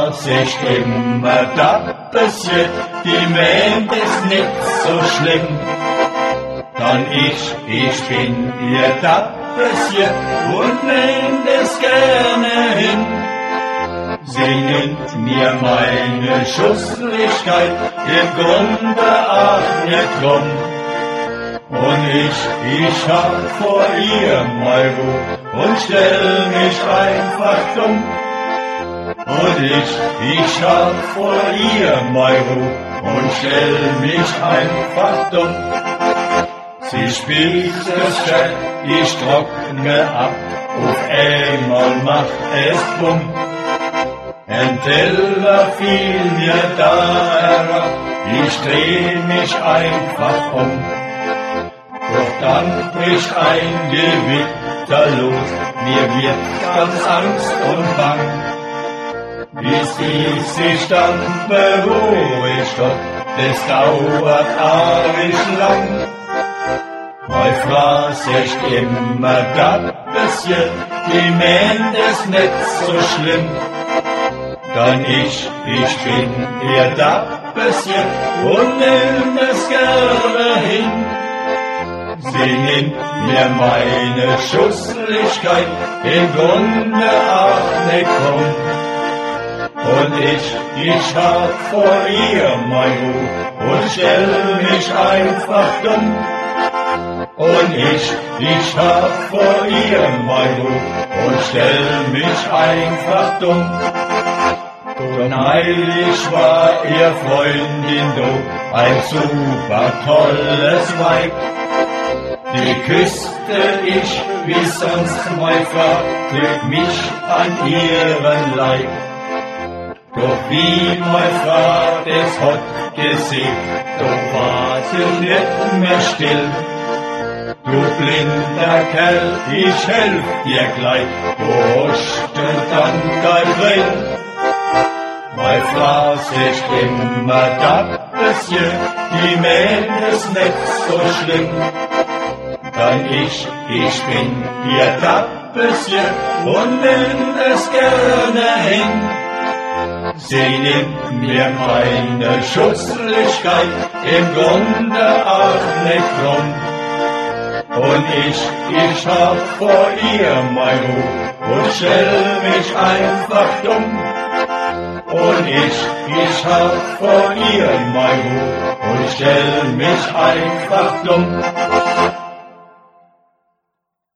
Phrase ich immer, da passiert, die meint es nicht so schlimm. Dann ich bin ihr, da passiert und nehmt es gerne hin. Sie nimmt mir meine Schusslichkeit im Grunde auch nicht rum. Und ich hab vor ihr mal Ruhe und stell mich einfach dumm. Und ich hab vor ihr mal Ruhe und stell mich einfach dumm. Sie spielt das Schett, ich trockne ab, auf einmal macht es bumm. Ein Teller fiel mir da herab, ich dreh mich einfach um. Doch dann bricht ein Gewitter los, mir wird ganz Angst und Bang. Bis die sich dann beruhigt hat, das dauert ewig lang. Meine Frau sagt immer, das passiert, die meint es nicht so schlimm. Dann ich bin ihr, das passiert und nimm es gerne hin. Sie nimmt mir meine Schusslichkeit im Grunde auch nicht rum. Und ich hab vor ihr mein Ruhe und stell mich einfach dumm. Und ich hab vor ihr mein Ruhe und stell mich einfach dumm. Doch neulich war ihr Freundin do, ein super tolles Weib. Die küsste ich wie sonst mein Frau, drückt mich an ihren Leib. Doch wie mein Frau das hat gesehen, doch war sie nicht mehr still. Du blinder Kerl, ich helf dir gleich, wo hast du dann dein Brill? Meine Frau sagt immer, das passiert, die meint es nicht so schlimm. Dann ich bin ihr, das passiert und nimm es gerne hin. Sie nimmt mir meine Schusslichkeit im Grunde auch nicht rum. Und ich hab vor ihr mein Ruhe und stell mich einfach dumm. Und ich hab vor ihr mein Ruhe und stell mich einfach dumm.